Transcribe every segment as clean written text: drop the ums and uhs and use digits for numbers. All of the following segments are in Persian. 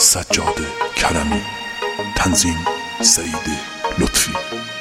سجاد کرمی. تنظیم سعید لطفی.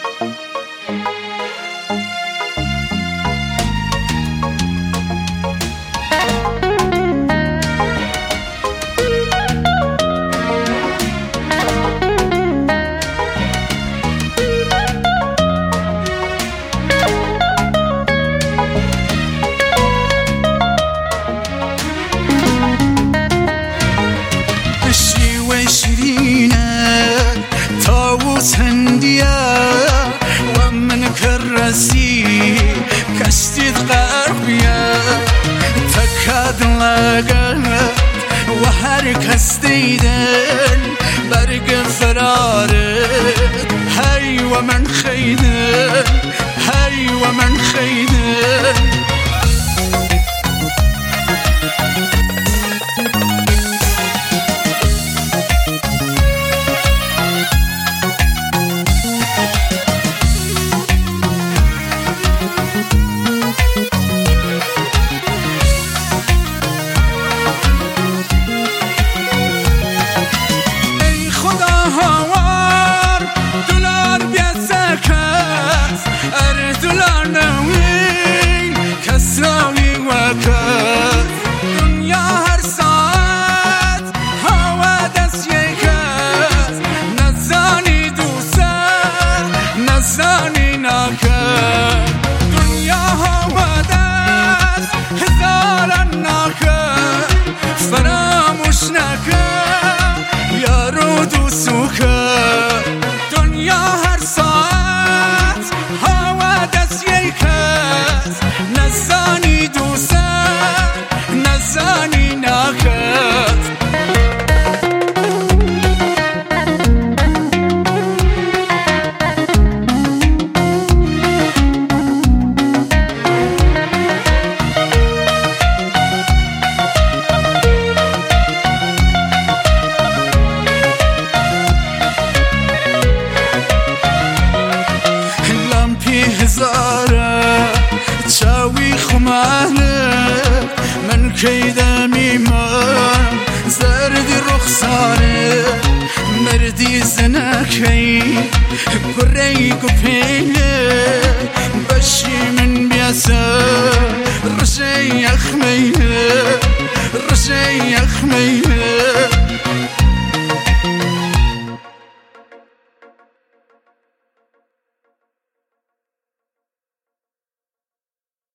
ومن كرسي كشتيت غربية تكاد لقت وحرك استيدن برق فرارت هاي ومن خيدن هاي ومن خيدن فراموش نکن یارو سوکه دنیا هر ساعت هوا دست یک کس نزانی دوست نزانی نکن هزاره چاوی خمانه من کیدمی من زردی رخساره مردی زنکی گری گپینه بشی من بیاسه رشی اخمینه رشی اخمینه